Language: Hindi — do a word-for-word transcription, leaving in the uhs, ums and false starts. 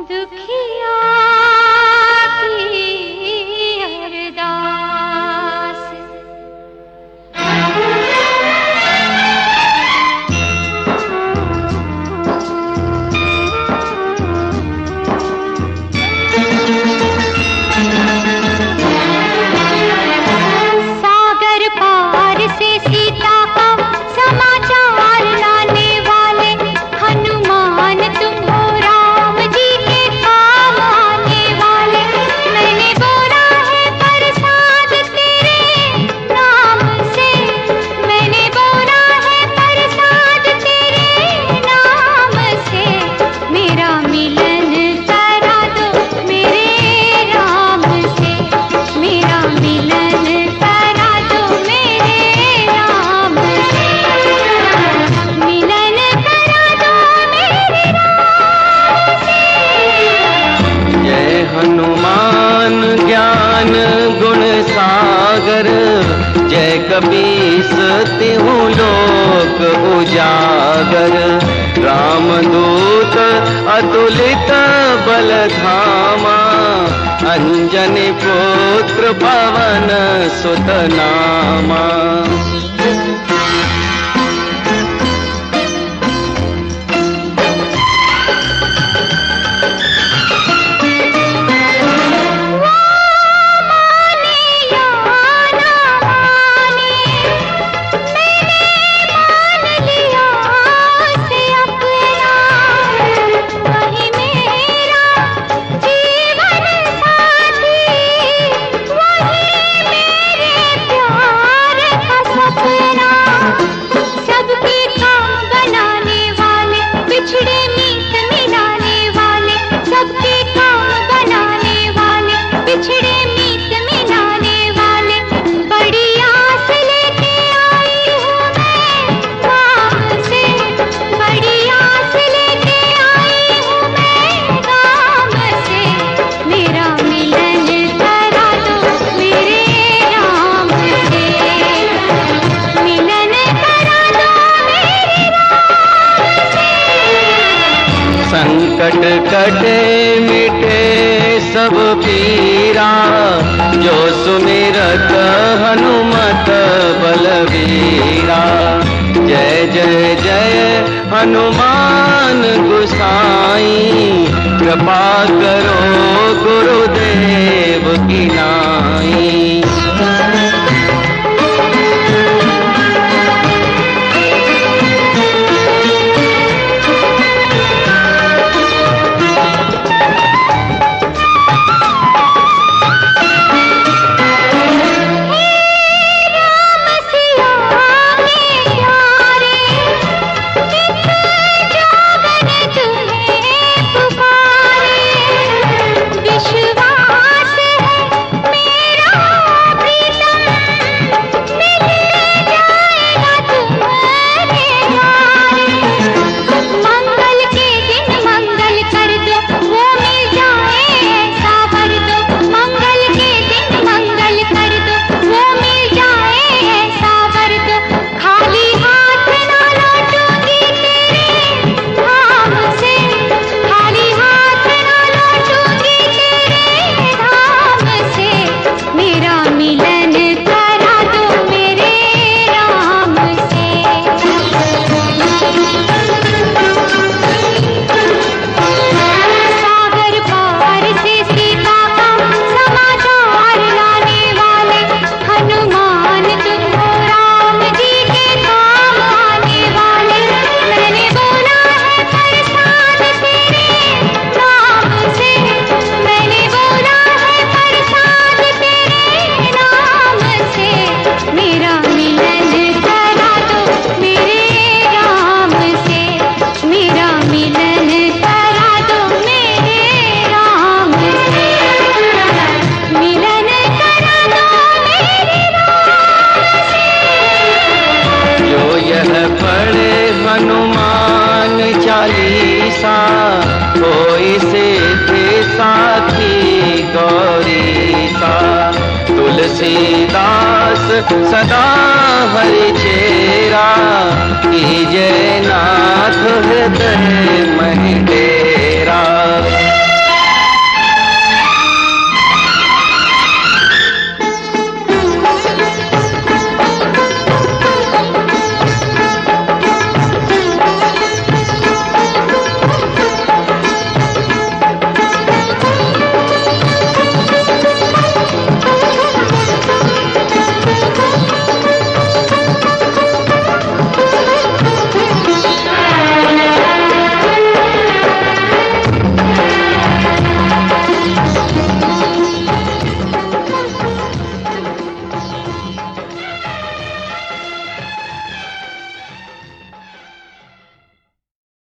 दुखिया की अरदास। सागर पार से सीता का समाचार लाने वाले हनुमान तुम हो, राम जी के काम आने वाले। मैंने बोला है प्रसाद तेरे नाम से, मैंने बोला है प्रसाद तेरे नाम से। मेरा मिलन करा दो मेरे राम से, मेरा मिलन करा दो मेरे राम से, मिलन करा दो मेरे राम से। जय हनुमान ज्ञान गुण सागर, जय कपीस तिहु लोक उजागर। रामदूत अतुलित बल धामा, अंजनी पुत्र पवन सुत नामा। संकट कटे मिटे सब पीरा, जो सुमिरत हनुमत बलवीरा। जय जय जय हनुमान गुसाई, कृपा करो गुरुदेव की नाई। तुलसीदास सदा हरि चेरा, कीजय नाथ हृदय महि डेरा।